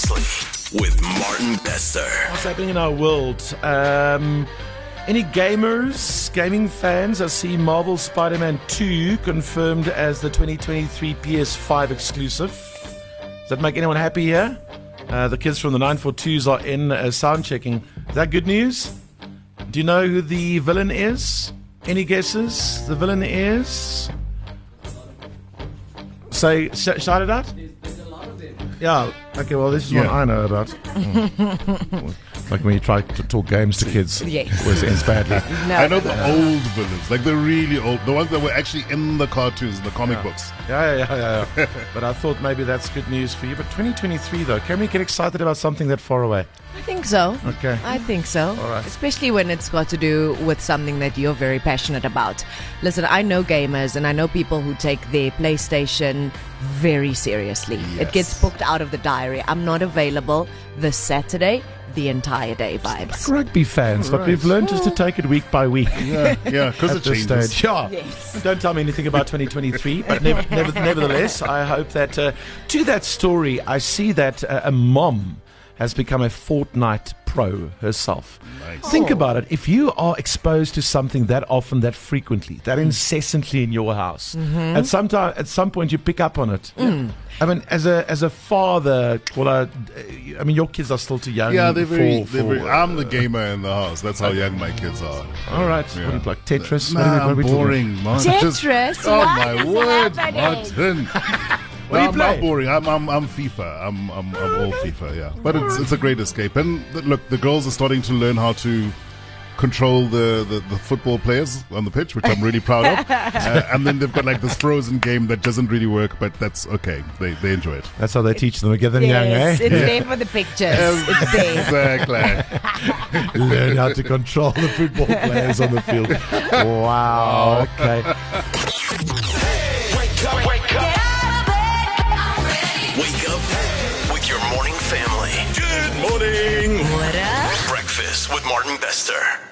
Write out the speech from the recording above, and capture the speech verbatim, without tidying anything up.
Seriously with Martin Bester. What's happening in our world? Um, any gamers, gaming fans? I see Marvel Spider-Man two confirmed as the twenty twenty-three P S five exclusive. Does that make anyone happy here? Uh, the kids from the nine forty-twos are in uh, sound checking. Is that good news? Do you know who the villain is? Any guesses? The villain is... Say, sh- shout it out? Yeah, okay, well, this is Yeah. one I know about. Mm. Like when you try to talk games to kids. Yes. Always ends badly. No. I know the old villains, like the really old, the ones that were actually in the cartoons, the comic books. Yeah, yeah, yeah, yeah. But I thought maybe that's good news for you. But twenty twenty-three, though, can we get excited about something that far away? I think so. Okay. I think so. All right. Especially when it's got to do with something that you're very passionate about. Listen, I know gamers and I know people who take their PlayStation very seriously. Yes. It gets booked out of the diary. I'm not available this Saturday. The entire day vibes. Rugby fans, but we've learned just to take it week by week. Yeah, yeah, because At it this changes. stage. Yeah. Yes. Don't tell me anything about twenty twenty-three, but nev- nev- nevertheless, I hope that uh, to that story, I see that uh, a mom has become a Fortnite pro herself. Nice. Think about it. If you are exposed to something that often, that frequently, that incessantly in your house, at some time, at some point, you pick up on it. I mean, as a as a father, well, uh, I mean, your kids are still too young. Yeah, they're very. for, they're for, very I'm the gamer in the house. That's how young my kids are. All right. Yeah. What do you like? Tetris? Nah, What are we- what are I'm we talking boring, Martin. Tetris? Oh What my is word, happening? Martin. What do you I'm play? not boring. I'm, I'm, I'm FIFA. I'm, I'm, I'm all FIFA. Yeah, but it's, it's a great escape. And th- look, the girls are starting to learn how to control the, the, the football players on the pitch, which I'm really proud of. Uh, and then they've got like this frozen game that doesn't really work, but that's okay. They, they enjoy it. That's how they teach them. Get them young, Yes, eh? it's there for the pictures. It's there. Exactly. Learn how to control the football players on the field. Wow. Okay. Wake up, wake up. Wake up with your morning family. Good morning. What up? Breakfast with Martin Bester.